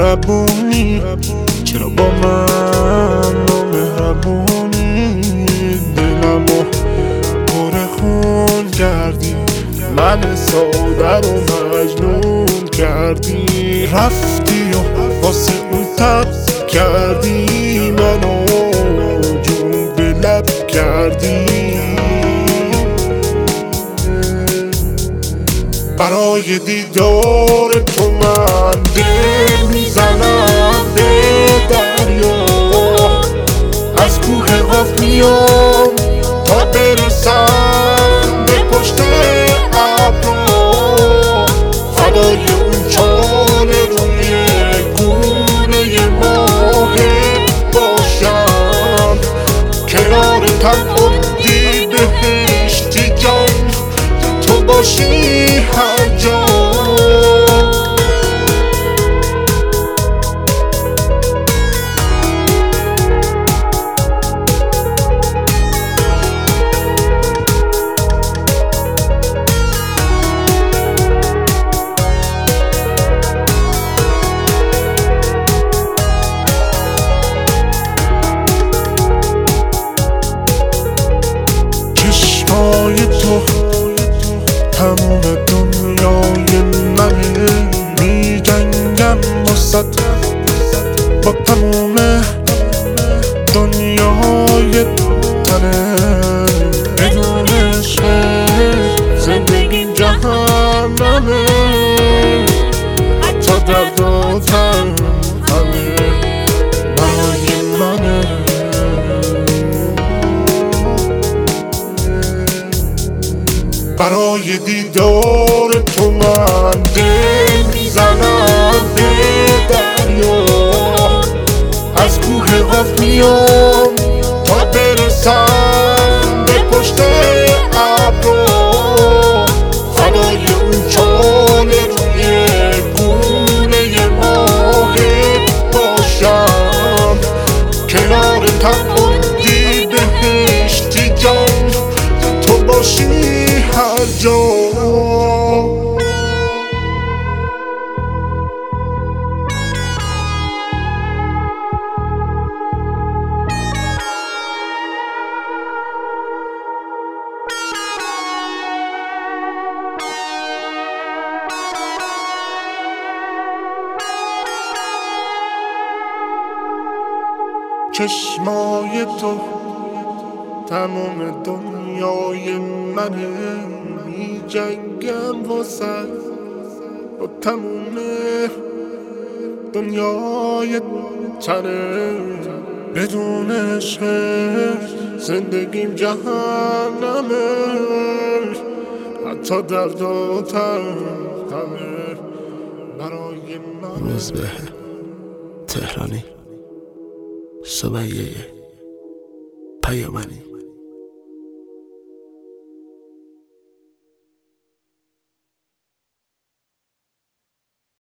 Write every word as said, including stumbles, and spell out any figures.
مهربونی، چرا با من نامهربونی؟ دلمو پر خون کردی، من ساده رو مجنون کردی. رفتی و واسه اون تب کردی، منو جون به لب کردی. برای دیدار تو من دل میزنم به دریا، از کوه قاف میام تا برسم به پشت ابرا. فدای اون چاله روی گونه ماه باشم، کنار تنها دی بهشتی جان تو باشی هر جا. چشمای تو تموم دنیای منه، می جنگم واسد با تموم دنیای تنه. بدون عشق زندگیم جهنمه، حتی درداتم همه برای منه. برای دیدار تو من دل میزنم به دریا، از کوه قاف میام تا برسم به پشت ابرا. فدای اون چاله روی گونه ماه باشم، کنار تنها دی بهشتی جان تو باشی هر جا. چشمای تو تمام دنیای منه، می جنگم واسد با تموم دنیای تنه. بدون عشق زندگیم جهنمه، حتی درداتم همه برای من. روزبه تهرانی، سمیه پیامنی.